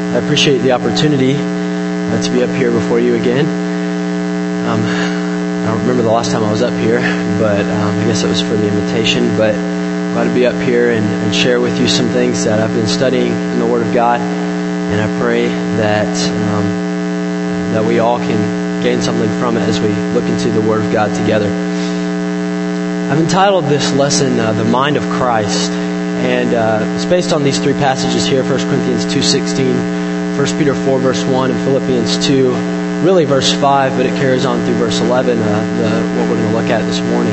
I appreciate the opportunity to be up here before you again. I don't remember the last time I was up here, but I guess it was for the invitation. But I'm glad to be up here and share with you some things that I've been studying in the Word of God. And I pray that that we all can gain something from it as we look into the Word of God together. I've entitled this lesson, The Mind of Christ. And it's based on these three passages here, 1 Corinthians 2:16, 1 Peter 4, verse 1, and Philippians 2, really verse 5, but it carries on through verse 11, what we're going to look at this morning.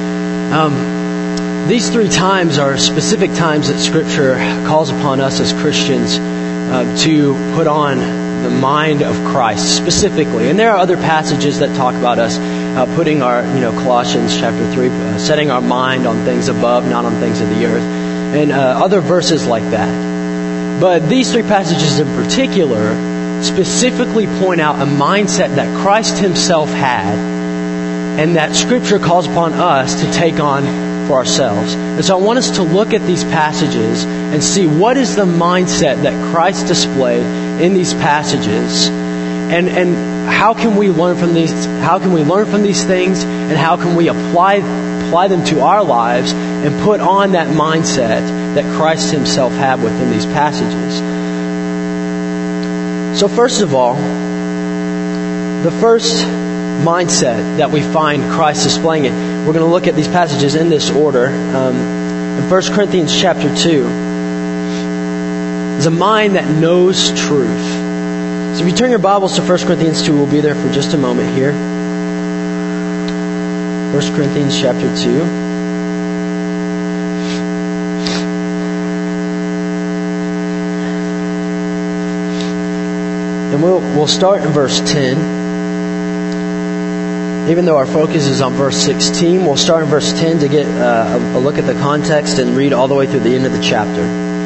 These three times are specific times that Scripture calls upon us as Christians to put on the mind of Christ specifically. And there are other passages that talk about us putting our, Colossians chapter 3, setting our mind on things above, not on things of the earth, and other verses like that. But these three passages in particular specifically point out a mindset that Christ Himself had and that Scripture calls upon us to take on for ourselves. And so I want us to look at these passages and see what is the mindset that Christ displayed in these passages, and how can we learn from these? How can we learn from these things, and how can we apply them to our lives and put on that mindset that Christ Himself had within these passages? So first of all, the first mindset that we find Christ displaying it, we're going to look at these passages in this order. In 1 Corinthians chapter 2, is a mind that knows truth. So if you turn your Bibles to 1 Corinthians 2, we'll be there for just a moment here. 1 Corinthians chapter 2. And we'll start in verse 10. Even though our focus is on verse 16, we'll start in verse 10 to get a look at the context and read all the way through the end of the chapter.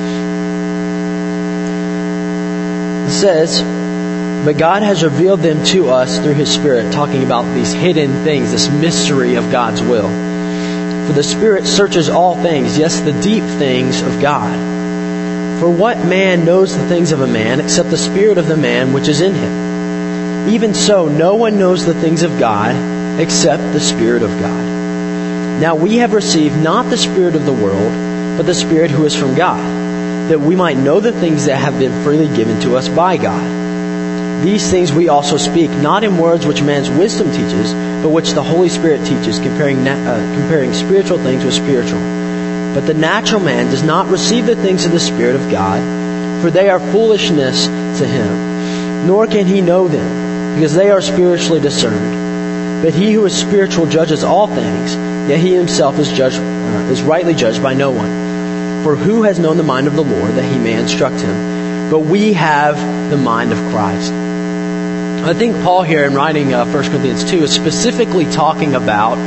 It says, "But God has revealed them to us through His Spirit," talking about these hidden things, this mystery of God's will. "For the Spirit searches all things, yes, the deep things of God. For what man knows the things of a man except the spirit of the man which is in him? Even so, no one knows the things of God except the Spirit of God. Now we have received not the spirit of the world, but the Spirit who is from God, that we might know the things that have been freely given to us by God. These things we also speak, not in words which man's wisdom teaches, but which the Holy Spirit teaches, comparing spiritual things with spiritual. But the natural man does not receive the things of the Spirit of God, for they are foolishness to him, nor can he know them, because they are spiritually discerned. But he who is spiritual judges all things, yet he himself is rightly judged by no one. For who has known the mind of the Lord, that he may instruct him? But we have the mind of Christ." I think Paul here, in writing 1 Corinthians 2, is specifically talking about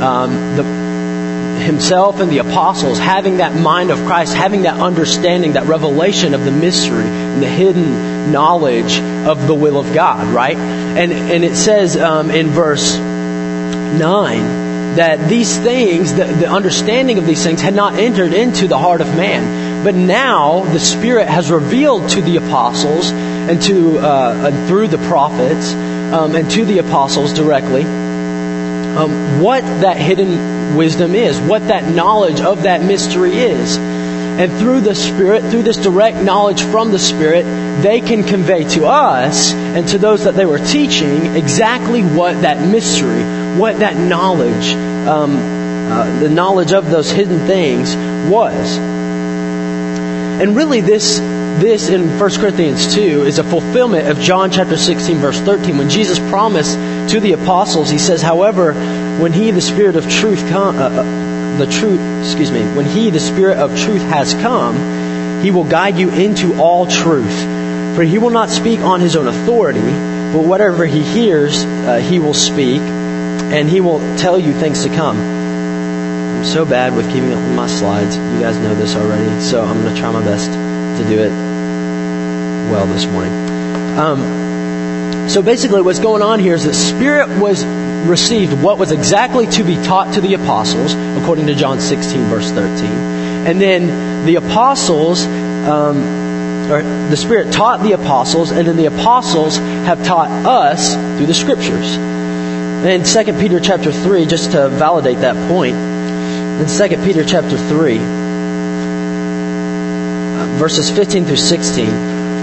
himself and the apostles having that mind of Christ, having that understanding, that revelation of the mystery and the hidden knowledge of the will of God, right? And it says in verse 9 that these things, the understanding of these things had not entered into the heart of man. But now the Spirit has revealed to the apostles and through the prophets and to the apostles directly what that hidden wisdom is, what that knowledge of that mystery is. And through the Spirit, through this direct knowledge from the Spirit, they can convey to us and to those that they were teaching exactly what that mystery, what that knowledge, the knowledge of those hidden things was. And really this in 1 Corinthians 2 is a fulfillment of John chapter 16 verse 13, when Jesus promised to the apostles, He says, "However, when He, the Spirit of truth, when He, the Spirit of truth, has come, He will guide you into all truth. For He will not speak on His own authority, but whatever He hears, He will speak, and He will tell you things to come." I'm so bad with keeping up with my slides. You guys know this already, so I'm going to try my best to do it well this morning. So basically what's going on here is that Spirit was received what was exactly to be taught to the apostles, according to John 16, verse 13. And then the apostles the Spirit taught the apostles, and then the apostles have taught us through the Scriptures. In 2 Peter chapter 3, just to validate that point, in 2 Peter chapter 3, verses 15 through 16,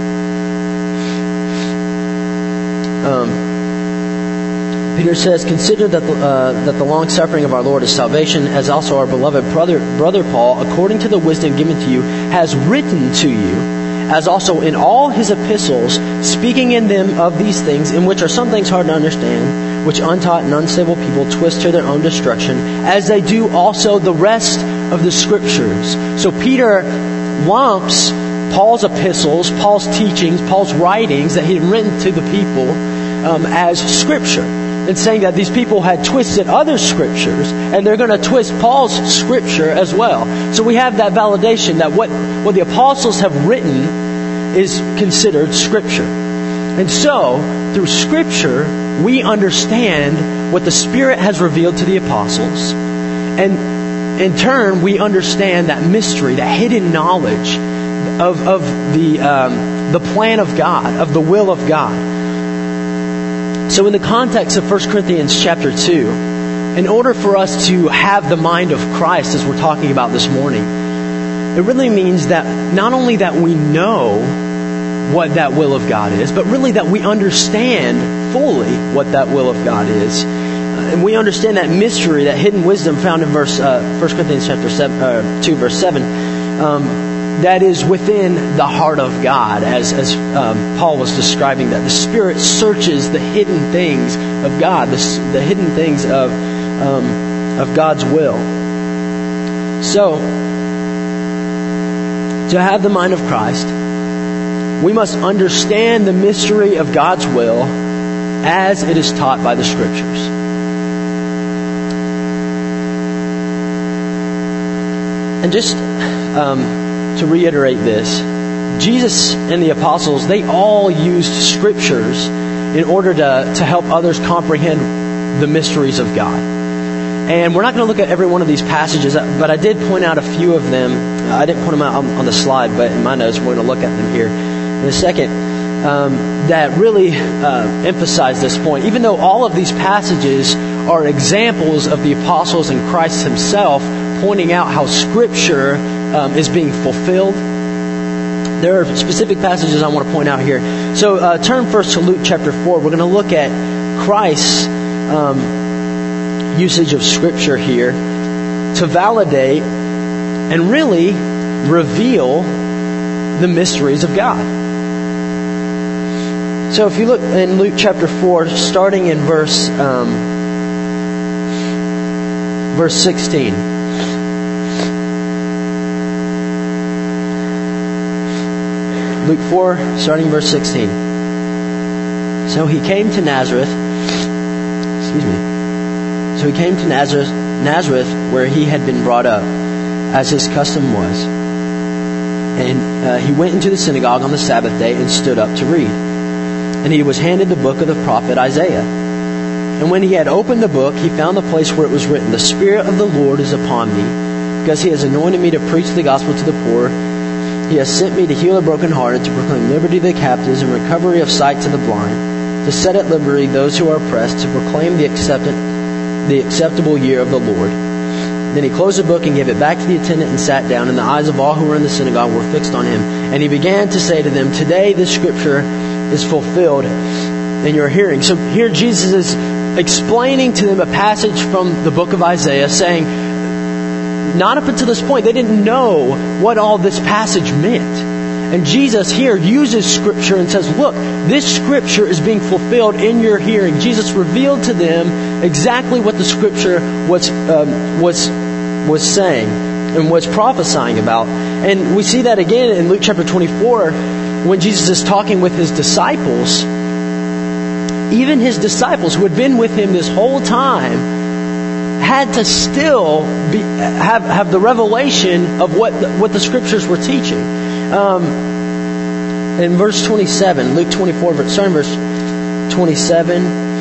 Peter says, "Consider that the long suffering of our Lord is salvation, as also our beloved brother Paul, according to the wisdom given to you, has written to you, as also in all his epistles, speaking in them of these things, in which are some things hard to understand, which untaught and unstable people twist to their own destruction, as they do also the rest of the Scriptures." So Peter lumps Paul's epistles, Paul's teachings, Paul's writings that he had written to the people as Scripture, and saying that these people had twisted other Scriptures, and they're going to twist Paul's Scripture as well. So we have that validation that what the apostles have written is considered Scripture. And so, through Scripture, we understand what the Spirit has revealed to the apostles, and in turn, we understand that mystery, that hidden knowledge of the plan of God, of the will of God. So in the context of 1 Corinthians chapter 2, in order for us to have the mind of Christ, as we're talking about this morning, it really means that not only that we know what that will of God is, but really that we understand fully what that will of God is. And we understand that mystery, that hidden wisdom found in 1 Corinthians chapter 2, verse 7, that is within the heart of God, as Paul was describing that. The Spirit searches the hidden things of God, the hidden things of God's will. So, to have the mind of Christ, we must understand the mystery of God's will as it is taught by the Scriptures. And just to reiterate this, Jesus and the apostles, they all used Scriptures in order to help others comprehend the mysteries of God. And we're not going to look at every one of these passages, but I did point out a few of them. I didn't point them out on the slide, but in my notes, we're going to look at them here in a second, that really emphasize this point. Even though all of these passages are examples of the apostles and Christ Himself pointing out how Scripture is being fulfilled, there are specific passages I want to point out here. So turn first to Luke chapter 4. We're going to look at Christ's usage of Scripture here to validate and really reveal the mysteries of God. So if you look in Luke chapter 4, starting in verse 16. Luke 4, starting verse 16. So he came to Nazareth, where he had been brought up, as his custom was. And he went into the synagogue on the Sabbath day and stood up to read. And he was handed the book of the prophet Isaiah. And when he had opened the book, he found the place where it was written, "The Spirit of the Lord is upon me, because he has anointed me to preach the gospel to the poor. He has sent me to heal the brokenhearted, to proclaim liberty to the captives and recovery of sight to the blind, to set at liberty those who are oppressed, to proclaim the acceptable year of the Lord." Then he closed the book and gave it back to the attendant and sat down, and the eyes of all who were in the synagogue were fixed on him. And he began to say to them, "Today this Scripture is fulfilled in your hearing." So here Jesus is explaining to them a passage from the book of Isaiah, saying, not up until this point, they didn't know what all this passage meant. And Jesus here uses Scripture and says, look, this Scripture is being fulfilled in your hearing. Jesus revealed to them exactly what the Scripture was saying and was prophesying about. And we see that again in Luke chapter 24, when Jesus is talking with His disciples. Even His disciples who had been with Him this whole time had to still have the revelation of what the Scriptures were teaching. In verse 27, Luke 24, starting verse 27,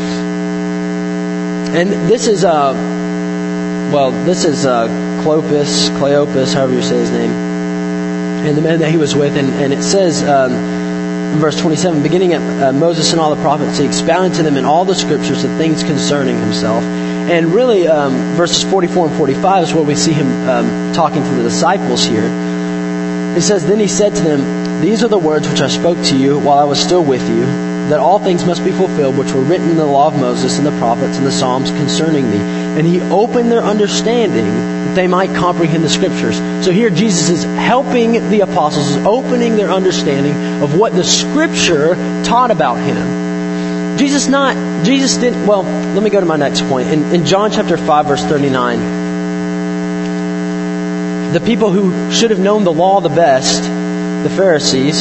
and this is Cleopas, however you say his name. and the men that he was with. And it says in verse 27, beginning at Moses and all the prophets, he expounded to them in all the scriptures the things concerning himself. And really, verses 44 and 45 is where we see him talking to the disciples here. He says, then he said to them, these are the words which I spoke to you while I was still with you, that all things must be fulfilled which were written in the law of Moses and the prophets and the Psalms concerning me. And he opened their understanding that they might comprehend the scriptures. So here Jesus is helping the apostles, opening their understanding of what the scripture taught about him. Let me go to my next point. In John chapter 5, verse 39, the people who should have known the law the best, the Pharisees,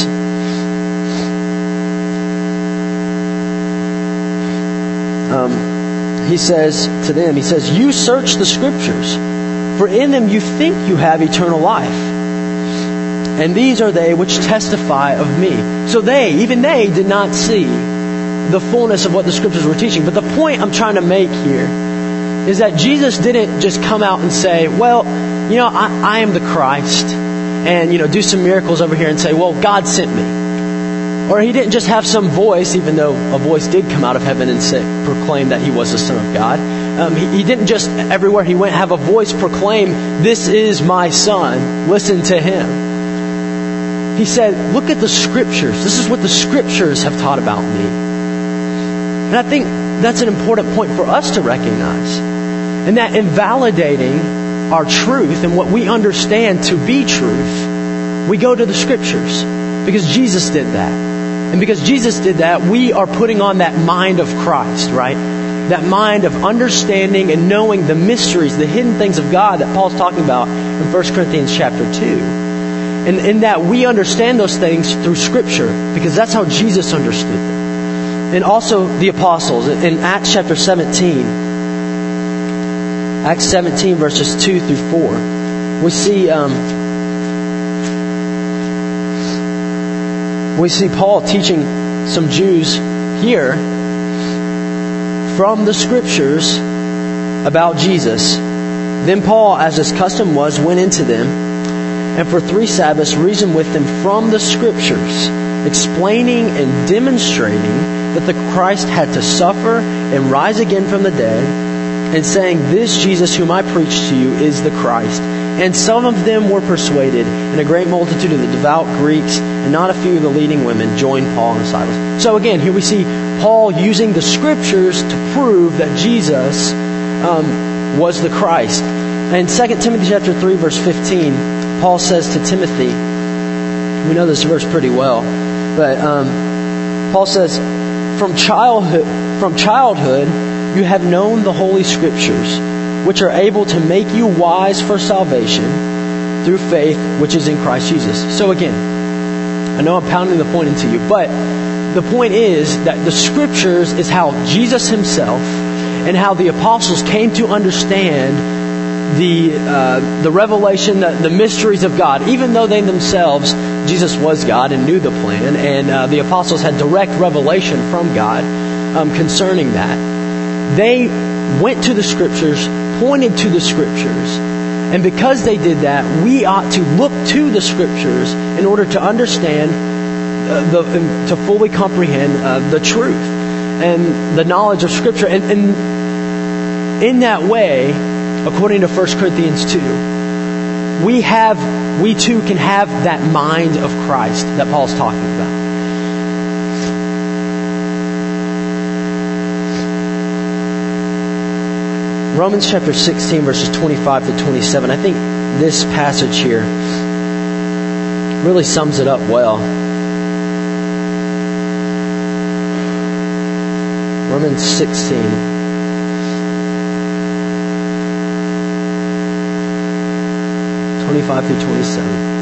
he says to them, you search the scriptures, for in them you think you have eternal life. And these are they which testify of me. So even they did not see the fullness of what the scriptures were teaching. But the point I'm trying to make here is that Jesus didn't just come out and say, I am the Christ, and, do some miracles over here and say, well, God sent me. Or he didn't just have some voice, even though a voice did come out of heaven and proclaim that he was the Son of God. He didn't just, everywhere he went, have a voice proclaim, this is my Son, listen to him. He said, look at the scriptures. This is what the scriptures have taught about me. And I think that's an important point for us to recognize. And that invalidating our truth and what we understand to be truth, we go to the scriptures. Because Jesus did that. And because Jesus did that, we are putting on that mind of Christ, right? That mind of understanding and knowing the mysteries, the hidden things of God that Paul's talking about in 1 Corinthians chapter 2. And in that we understand those things through Scripture, because that's how Jesus understood them. And also the apostles. In Acts chapter 17, Acts 17 verses 2 through 4, we see Paul teaching some Jews here from the Scriptures about Jesus. Then Paul, as his custom was, went into them, and for 3 Sabbaths reasoned with them from the Scriptures, explaining and demonstrating that the Christ had to suffer and rise again from the dead, and saying, this Jesus whom I preach to you is the Christ. And some of them were persuaded, and a great multitude of the devout Greeks, and not a few of the leading women, joined Paul and Silas. So again, here we see Paul using the Scriptures to prove that Jesus was the Christ. And 2 Timothy chapter 3, verse 15, Paul says to Timothy, we know this verse pretty well, but Paul says, from childhood you have known the Holy Scriptures, which are able to make you wise for salvation through faith which is in Christ Jesus. So again, I know I'm pounding the point into you, but the point is that the Scriptures is how Jesus himself and how the apostles came to understand the revelation, the mysteries of God. Even though they themselves, Jesus was God and knew the plan, and the apostles had direct revelation from God concerning that. They went to the Scriptures, pointed to the Scriptures, and because they did that, we ought to look to the Scriptures in order to understand, to fully comprehend the truth and the knowledge of Scripture. And in that way, according to 1 Corinthians 2, we too can have that mind of Christ that Paul's talking about. Romans chapter 16, verses 25 to 27. I think this passage here really sums it up well. Romans 16. 25 through 27.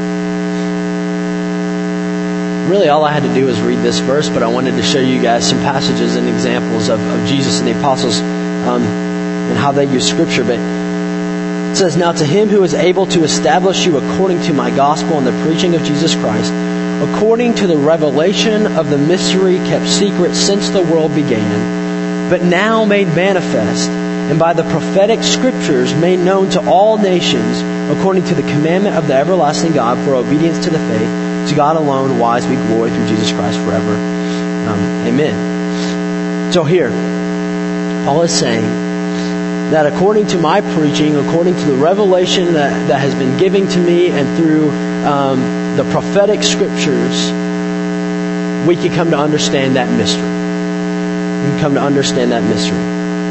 Really, all I had to do was read this verse, but I wanted to show you guys some passages and examples of Jesus and the apostles and how they use Scripture. But it says, now to him who is able to establish you according to my gospel and the preaching of Jesus Christ, according to the revelation of the mystery kept secret since the world began, but now made manifest, and by the prophetic scriptures made known to all nations, according to the commandment of the everlasting God, for obedience to the faith, to God alone, wise be glory through Jesus Christ forever. Amen. So here, Paul is saying that according to my preaching, according to the revelation that has been given to me, and through the prophetic scriptures, we can come to understand that mystery. We can come to understand that mystery.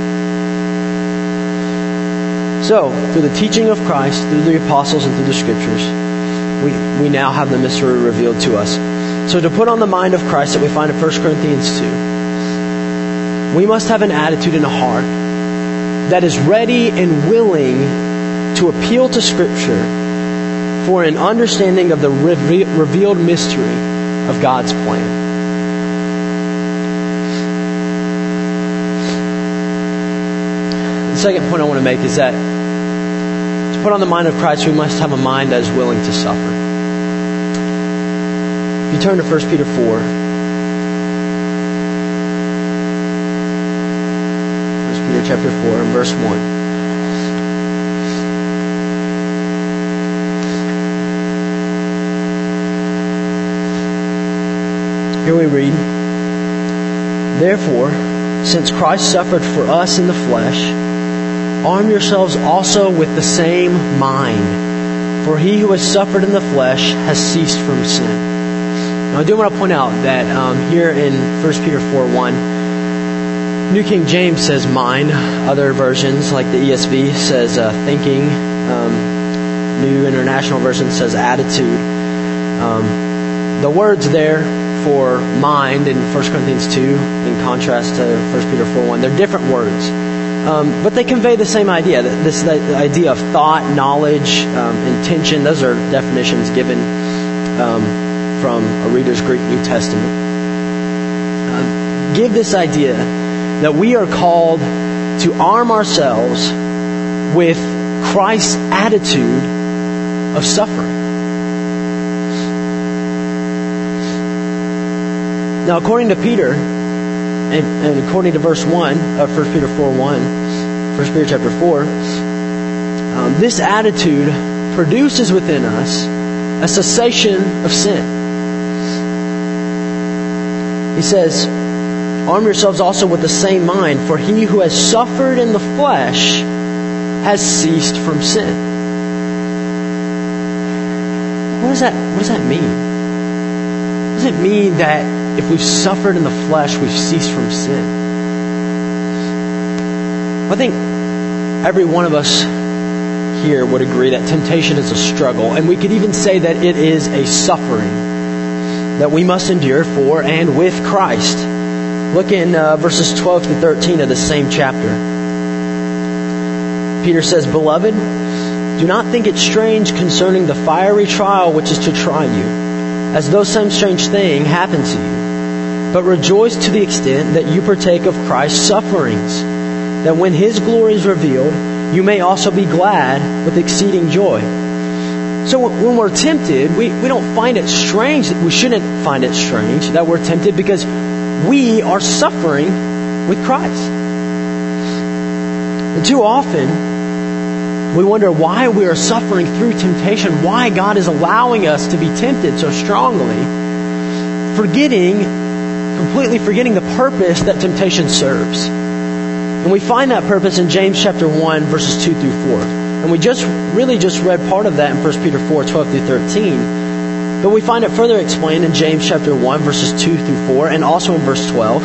So, through the teaching of Christ, through the apostles, and through the scriptures, we now have the mystery revealed to us. So to put on the mind of Christ that we find in 1 Corinthians 2, we must have an attitude and a heart that is ready and willing to appeal to Scripture for an understanding of the revealed mystery of God's plan. The second point I want to make is that to put on the mind of Christ, we must have a mind that is willing to suffer. If you turn to 1 Peter 4, 1 Peter chapter 4 and verse 1. Here we read, "Therefore, since Christ suffered for us in the flesh, arm yourselves also with the same mind. For he who has suffered in the flesh has ceased from sin." Now, I do want to point out that here in 1 Peter 4:1, New King James says mind. Other versions, like the ESV, says thinking. New International Version says attitude. The words there for mind in 1 Corinthians 2, in contrast to 1 Peter 4:1, they're different words. But they convey the same idea. The idea of thought, knowledge, intention. Those are definitions given from a reader's Greek New Testament. Give this idea that we are called to arm ourselves with Christ's attitude of suffering. Now, according to Peter, and according to verse 1 of 1 Peter 4:1, 1 Peter chapter 4, this attitude produces within us a cessation of sin. He says, "Arm yourselves also with the same mind, for he who has suffered in the flesh has ceased from sin." What does that mean? Does it mean that if we've suffered in the flesh, we've ceased from sin? I think every one of us here would agree that temptation is a struggle, and we could even say that it is a suffering that we must endure for and with Christ. Look in verses 12 to 13 of the same chapter. Peter says, "Beloved, do not think it strange concerning the fiery trial which is to try you, as though some strange thing happened to you. But rejoice to the extent that you partake of Christ's sufferings, that when His glory is revealed, you may also be glad with exceeding joy." So when we're tempted, we don't find it strange. We shouldn't find it strange that we're tempted, because we are suffering with Christ. And too often, we wonder why we are suffering through temptation, why God is allowing us to be tempted so strongly, completely forgetting the purpose that temptation serves. And we find that purpose in James chapter 1, verses 2 through 4. And we just read part of that in 1 Peter 4, 12 through 13. But we find it further explained in James chapter 1, verses 2 through 4, and also in verse 12.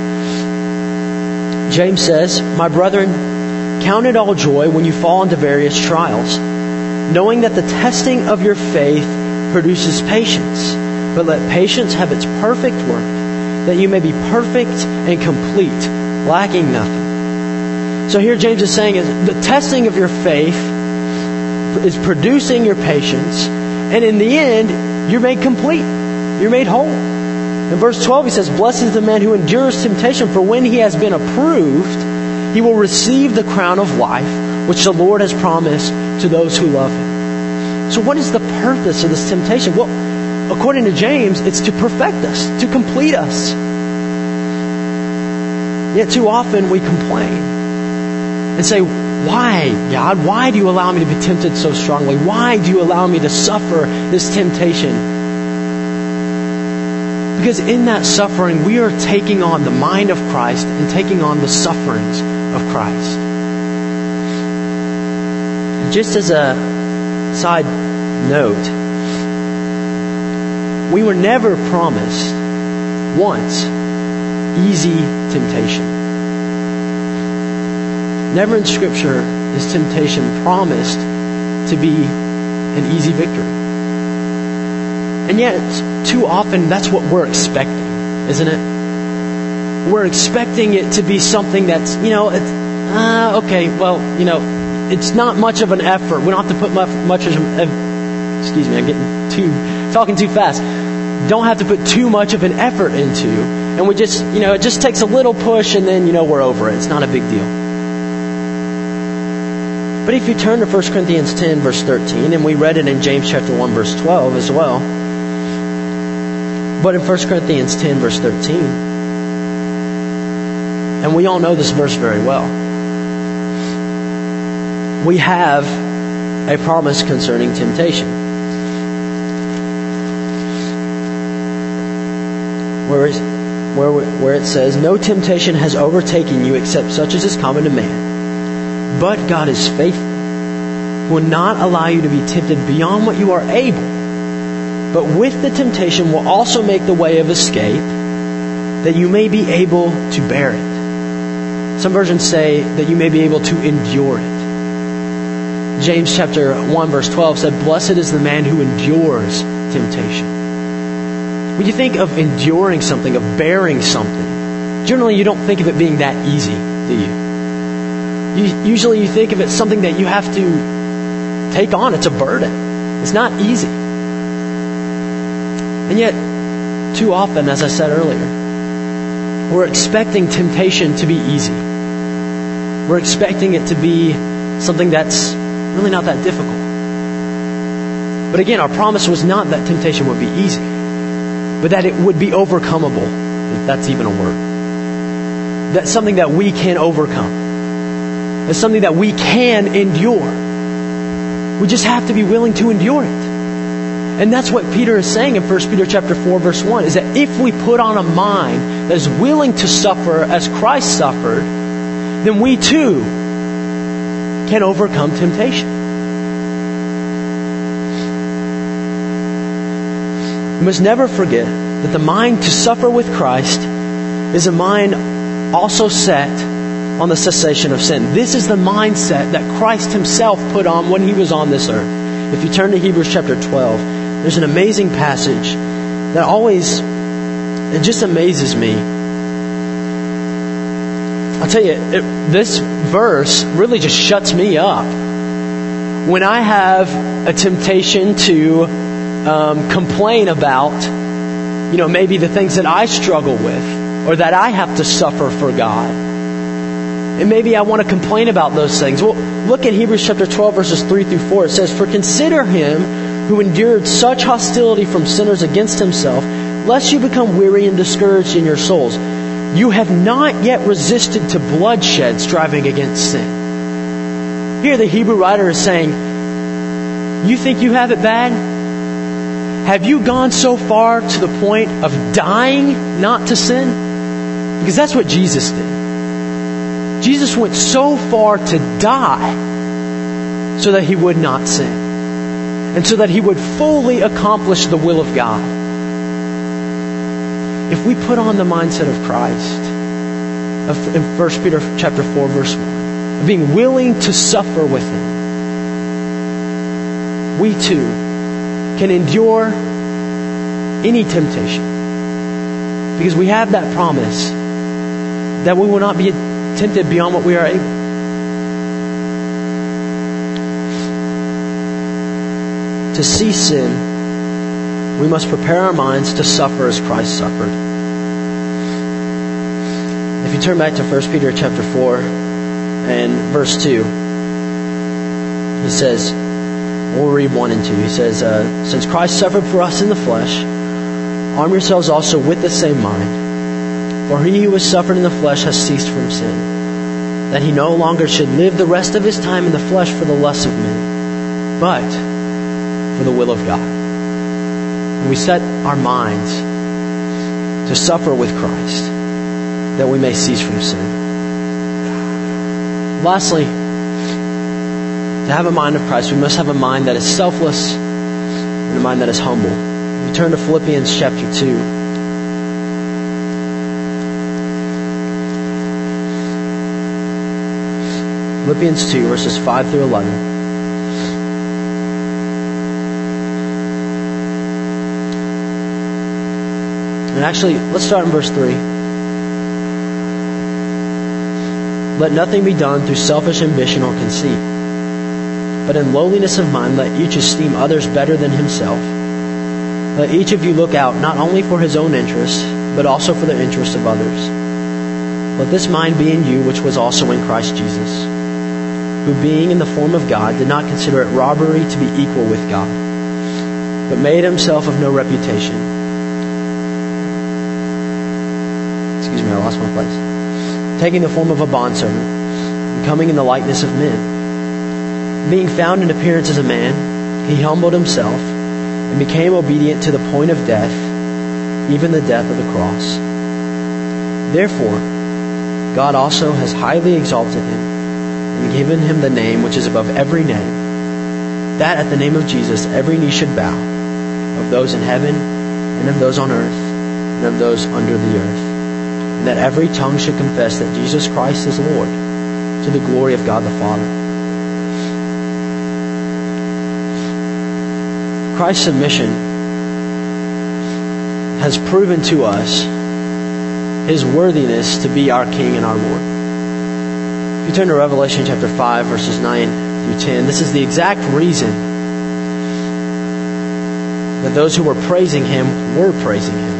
James says, "My brethren, count it all joy when you fall into various trials, knowing that the testing of your faith produces patience. But let patience have its perfect work, that you may be perfect and complete, lacking nothing." So here James is saying the testing of your faith is producing your patience, and in the end, you're made complete. You're made whole. In verse 12 he says, "Blessed is the man who endures temptation, for when he has been approved, he will receive the crown of life, which the Lord has promised to those who love Him." So what is the purpose of this temptation? Well, according to James, it's to perfect us, to complete us. Yet too often we complain. and say, why, God? Why do you allow me to be tempted so strongly? Why do you allow me to suffer this temptation? Because in that suffering, we are taking on the mind of Christ and taking on the sufferings of Christ. Just as a side note, we were never promised once easy temptation. Never in Scripture is temptation promised to be an easy victory. And yet, too often, that's what we're expecting, isn't it? We're expecting it to be something that's, okay, well, it's not much of an effort. We don't have to put much of excuse me, I'm talking too fast. Don't have to put too much of an effort into. And we just, it just takes a little push and then, we're over it. It's not a big deal. But if you turn to 1 Corinthians 10, verse 13, and we read it in James chapter 1, verse 12 as well. But in 1 Corinthians 10, verse 13, and we all know this verse very well, we have a promise concerning temptation. Where it says, no temptation has overtaken you except such as is common to man. But God is faithful, who will not allow you to be tempted beyond what you are able, but with the temptation will also make the way of escape, that you may be able to bear it. Some versions say that you may be able to endure it. James chapter 1 verse 12 said, blessed is the man who endures temptation. When you think of enduring something, of bearing something, generally you don't think of it being that easy, do you? Usually you think of it something that you have to take on. It's a burden. It's not easy. And yet, too often, as I said earlier, we're expecting temptation to be easy. We're expecting it to be something that's really not that difficult. But again, our promise was not that temptation would be easy, but that it would be overcomable, if that's even a word. That's something that we can overcome. It's something that we can endure. We just have to be willing to endure it. And that's what Peter is saying in 1 Peter chapter 4, verse 1, is that if we put on a mind that is willing to suffer as Christ suffered, then we too can overcome temptation. We must never forget that the mind to suffer with Christ is a mind also set on the cessation of sin. This is the mindset that Christ Himself put on when He was on this earth. If you turn to Hebrews chapter 12, there's an amazing passage that it just amazes me. I'll tell you, this verse really just shuts me up. When I have a temptation to complain about, maybe the things that I struggle with or that I have to suffer for God. And maybe I want to complain about those things. Well, look at Hebrews chapter 12, verses 3 through 4. It says, for consider him who endured such hostility from sinners against himself, lest you become weary and discouraged in your souls. You have not yet resisted to bloodshed, striving against sin. Here the Hebrew writer is saying, you think you have it bad? Have you gone so far to the point of dying not to sin? Because that's what Jesus did. Jesus went so far to die so that He would not sin. And so that He would fully accomplish the will of God. If we put on the mindset of Christ, in 1 Peter chapter 4, verse 1, of being willing to suffer with Him, we too can endure any temptation. Because we have that promise that we will not be tempted beyond what we are able. To see sin, we must prepare our minds to suffer as Christ suffered. If you turn back to 1 Peter chapter 4 and verse 2, he says, we'll read 1 and 2. He says, since Christ suffered for us in the flesh, arm yourselves also with the same mind. For he who has suffered in the flesh has ceased from sin, that he no longer should live the rest of his time in the flesh for the lusts of men, but for the will of God. And we set our minds to suffer with Christ, that we may cease from sin. Lastly, to have a mind of Christ, we must have a mind that is selfless and a mind that is humble. We turn to Philippians chapter 2. Philippians 2, verses 5 through 11. And actually, let's start in verse 3. Let nothing be done through selfish ambition or conceit, but in lowliness of mind let each esteem others better than himself. Let each of you look out not only for his own interest, but also for the interest of others. Let this mind be in you which was also in Christ Jesus, who being in the form of God did not consider it robbery to be equal with God, but made himself of no reputation. Excuse me, I lost my place. Taking the form of a bondservant, and coming in the likeness of men. Being found in appearance as a man, he humbled himself and became obedient to the point of death, even the death of the cross. Therefore, God also has highly exalted him and given him the name which is above every name, that at the name of Jesus every knee should bow, of those in heaven and of those on earth and of those under the earth, and that every tongue should confess that Jesus Christ is Lord, to the glory of God the Father. Christ's submission has proven to us his worthiness to be our King and our Lord. If you turn to Revelation chapter 5, verses 9 through 10, this is the exact reason that those who were praising him were praising him.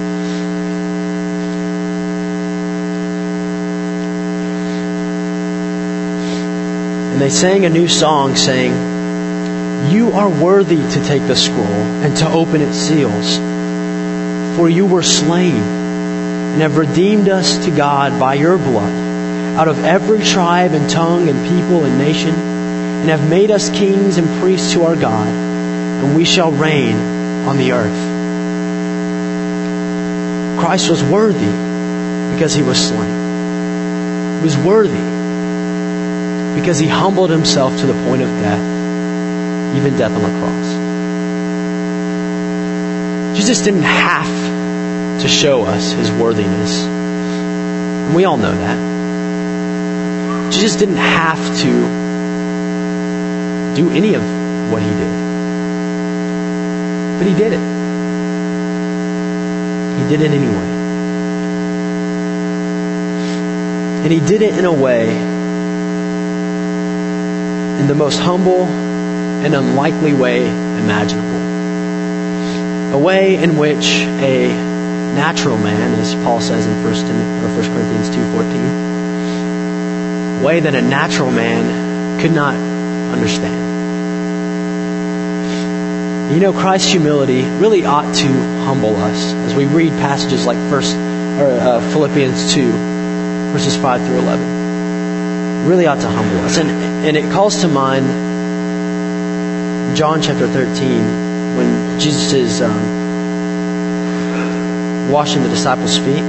And they sang a new song saying, "You are worthy to take the scroll and to open its seals. For you were slain and have redeemed us to God by your blood out of every tribe and tongue and people and nation, and have made us kings and priests to our God, and we shall reign on the earth." Christ was worthy because he was slain. He was worthy because he humbled himself to the point of death, even death on the cross. Jesus didn't have to show us his worthiness. And we all know that. Jesus didn't have to do any of what he did. But he did it. He did it anyway. And he did it in a way, in the most humble and unlikely way imaginable. A way in which a natural man, as Paul says in 1 Corinthians 2:14, a way that a natural man could not understand. You know, Christ's humility really ought to humble us as we read passages like Philippians 2, verses 5 through 11. It really ought to humble us. And it calls to mind John chapter 13, when Jesus is washing the disciples' feet.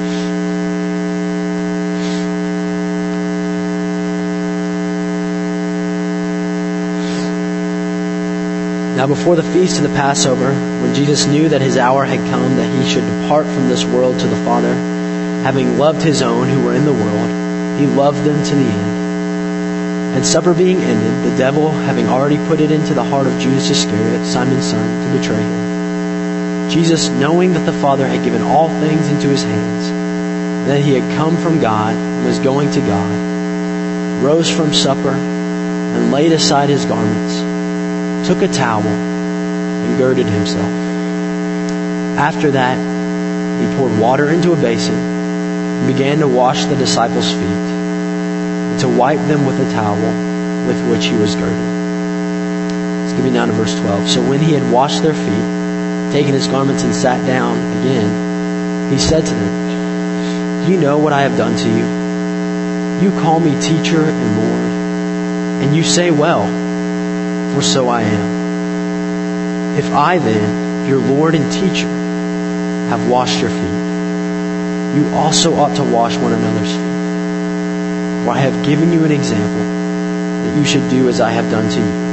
Now before the feast of the Passover, when Jesus knew that his hour had come, that he should depart from this world to the Father, having loved his own who were in the world, he loved them to the end. And supper being ended, the devil, having already put it into the heart of Judas Iscariot, Simon's son, to betray him, Jesus, knowing that the Father had given all things into his hands, and that he had come from God and was going to God, rose from supper and laid aside his garments, took a towel and girded himself. After that, he poured water into a basin and began to wash the disciples' feet, to wipe them with the towel with which he was girded. Let's give you now to verse 12. So when he had washed their feet, taken his garments and sat down again, he said to them, "Do you know what I have done to you? You call me teacher and Lord, and you say, well, for so I am. If I then, your Lord and teacher, have washed your feet, you also ought to wash one another's feet. For I have given you an example that you should do as I have done to you.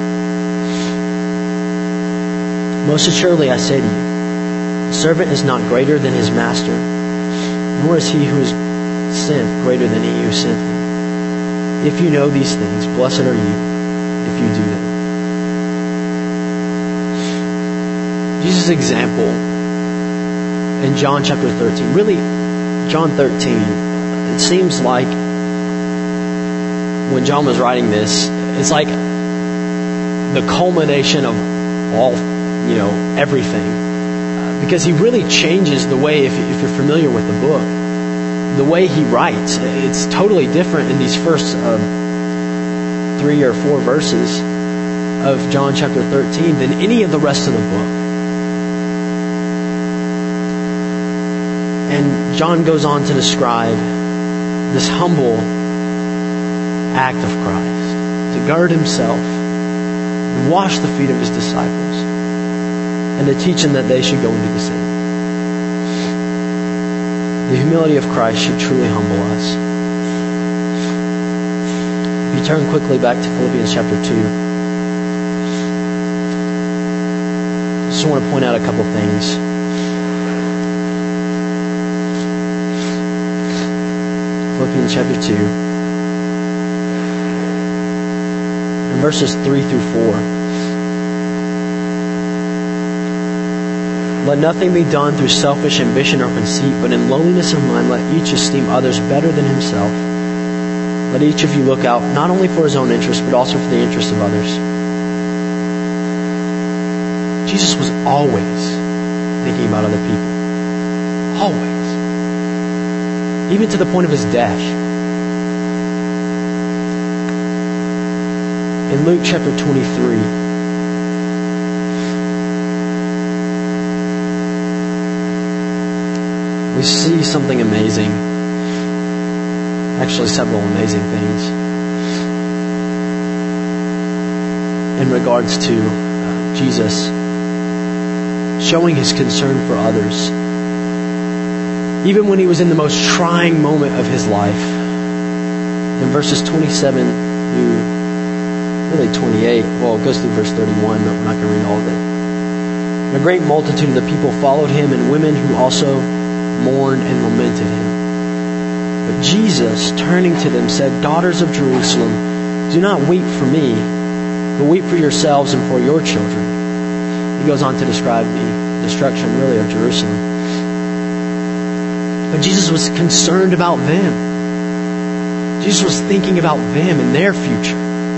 Most assuredly I say to you, the servant is not greater than his master, nor is he who is sent greater than he who sent him. If you know these things, blessed are you if you do them. Jesus' example in John chapter 13, really John 13, it seems like when John was writing this, it's like the culmination of all, everything. Because he really changes the way, if you're familiar with the book, the way he writes. It's totally different in these first 3 or 4 verses of John chapter 13 than any of the rest of the book. And John goes on to describe this humble act of Christ, to gird himself and wash the feet of his disciples, and to teach them that they should go and do the same. The humility of Christ should truly humble us. If you turn quickly back to Philippians chapter 2, I just want to point out a couple things. Philippians chapter 2, and verses 3 through 4. Let nothing be done through selfish ambition or conceit, but in lowliness of mind let each esteem others better than himself. Let each of you look out not only for his own interest, but also for the interest of others. Jesus was always thinking about other people. Always. Even to the point of his death. In Luke chapter 23, we see something amazing. Actually, several amazing things in regards to Jesus showing his concern for others. Even when he was in the most trying moment of his life. In verses 27 through really 28, well, it goes through verse 31, but we're not going to read all of it. And a great multitude of the people followed him, and women who also mourned and lamented him. But Jesus, turning to them, said, Daughters of Jerusalem, do not weep for me, but weep for yourselves and for your children. He goes on to describe the destruction, really, of Jerusalem. But Jesus was concerned about them. Jesus was thinking about them and their future.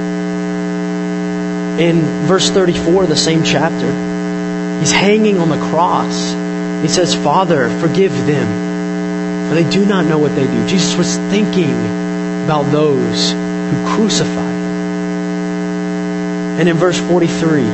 In verse 34 of the same chapter, he's hanging on the cross. He says, Father, forgive them, for they do not know what they do. Jesus was thinking about those who crucified him. And in verse 43,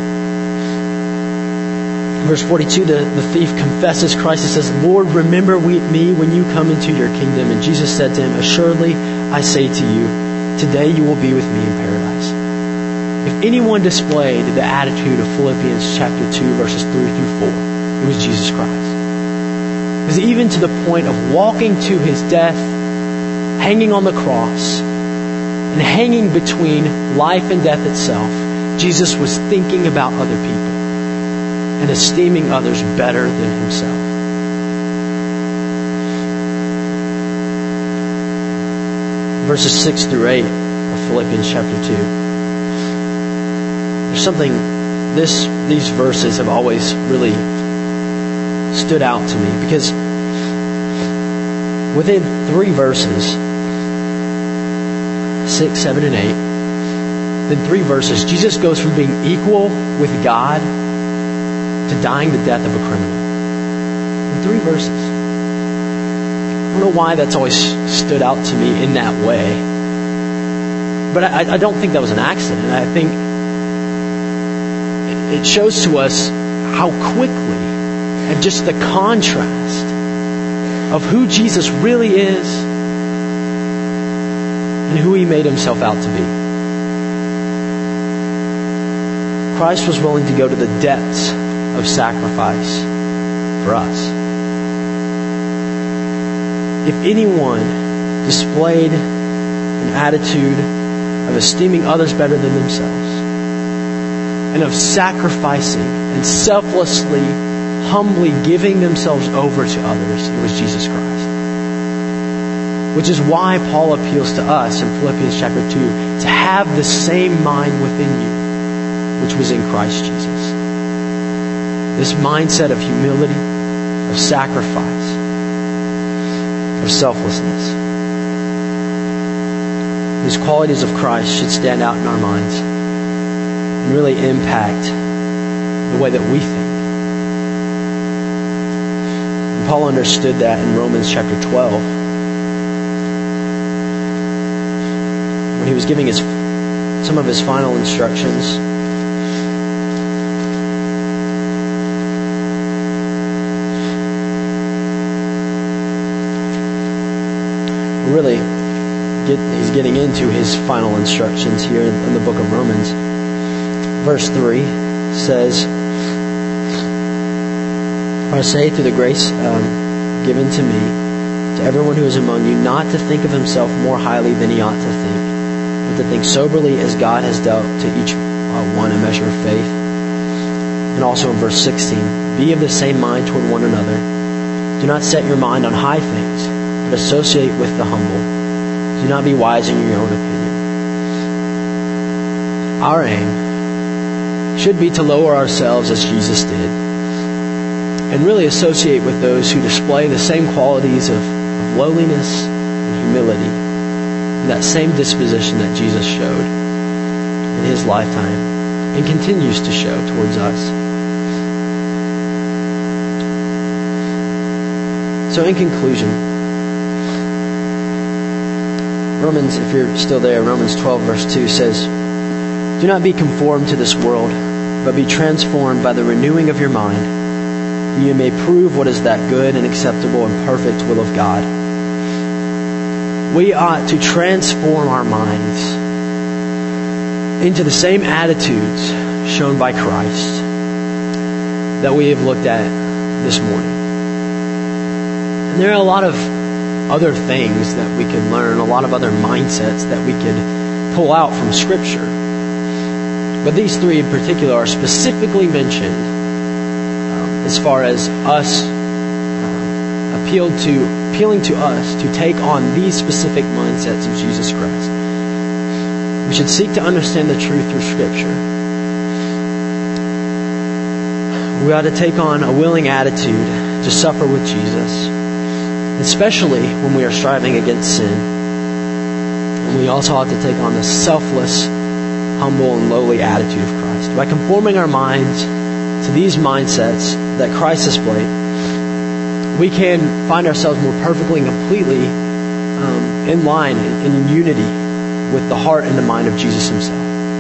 verse 42, the thief confesses Christ. He says, Lord, remember me when you come into your kingdom. And Jesus said to him, Assuredly, I say to you, today you will be with me in paradise. If anyone displayed the attitude of Philippians chapter 2, verses 3 through 4, it was Jesus Christ. Because even to the point of walking to his death, hanging on the cross, and hanging between life and death itself, Jesus was thinking about other people and esteeming others better than himself. Verses 6 through 8 of Philippians chapter 2. There's something, these verses have always really stood out to me, because within 3 verses, 6, 7, and 8, in 3 verses, Jesus goes from being equal with God to dying the death of a criminal. In 3 verses. I don't know why that's always stood out to me in that way. But I don't think that was an accident. I think it shows to us how quickly, and just the contrast of who Jesus really is and who he made himself out to be. Christ was willing to go to the depths of sacrifice for us. If anyone displayed an attitude of esteeming others better than themselves, and of sacrificing and selflessly, humbly giving themselves over to others, it was Jesus Christ. Which is why Paul appeals to us in Philippians chapter 2 to have the same mind within you, which was in Christ Jesus. This mindset of humility, of sacrifice, of selflessness. These qualities of Christ should stand out in our minds and really impact the way that we think. And Paul understood that in Romans chapter 12. When he was giving some of his final instructions. Really, he's getting into his final instructions here in the book of Romans. Verse 3 says, I say through the grace given to me, to everyone who is among you, not to think of himself more highly than he ought to think, but to think soberly as God has dealt to each one a measure of faith. And also in verse 16, be of the same mind toward one another. Do not set your mind on high things, but associate with the humble. Do not be wise in your own opinion. Our aim should be to lower ourselves as Jesus did, and really associate with those who display the same qualities of lowliness and humility, and that same disposition that Jesus showed in his lifetime and continues to show towards us. So in conclusion, Romans, if you're still there, Romans 12 verse 2 says, do not be conformed to this world, but be transformed by the renewing of your mind, that you may prove what is that good and acceptable and perfect will of God. We ought to transform our minds into the same attitudes shown by Christ that we have looked at this morning. And there are a lot of other things that we can learn, a lot of other mindsets that we could pull out from Scripture. But these three in particular are specifically mentioned as far as us appealing to us to take on these specific mindsets of Jesus Christ. We should seek to understand the truth through Scripture. We ought to take on a willing attitude to suffer with Jesus, especially when we are striving against sin. And we also ought to take on the selfless, humble, and lowly attitude of Christ. By conforming our minds to these mindsets that Christ displayed, we can find ourselves more perfectly and completely in line, in unity with the heart and the mind of Jesus himself.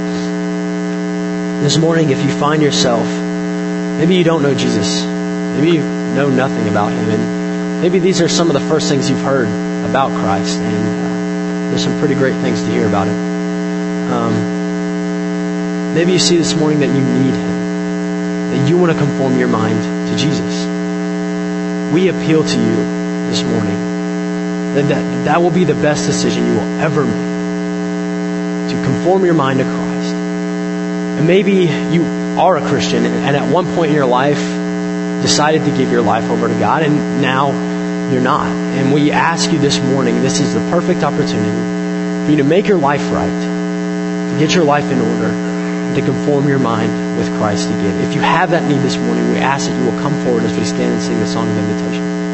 This morning, if you find yourself, maybe you don't know Jesus, maybe you know nothing about him, and maybe these are some of the first things you've heard about Christ, and there's some pretty great things to hear about him. Maybe you see this morning that you need him, that you want to conform your mind to Jesus. We appeal to you this morning that will be the best decision you will ever make, to conform your mind to Christ. And maybe you are a Christian and at one point in your life decided to give your life over to God, and now you're not. And we ask you this morning, this is the perfect opportunity for you to make your life right, to get your life in order, and to conform your mind with Christ again. If you have that need this morning, we ask that you will come forward as we stand and sing the song of invitation.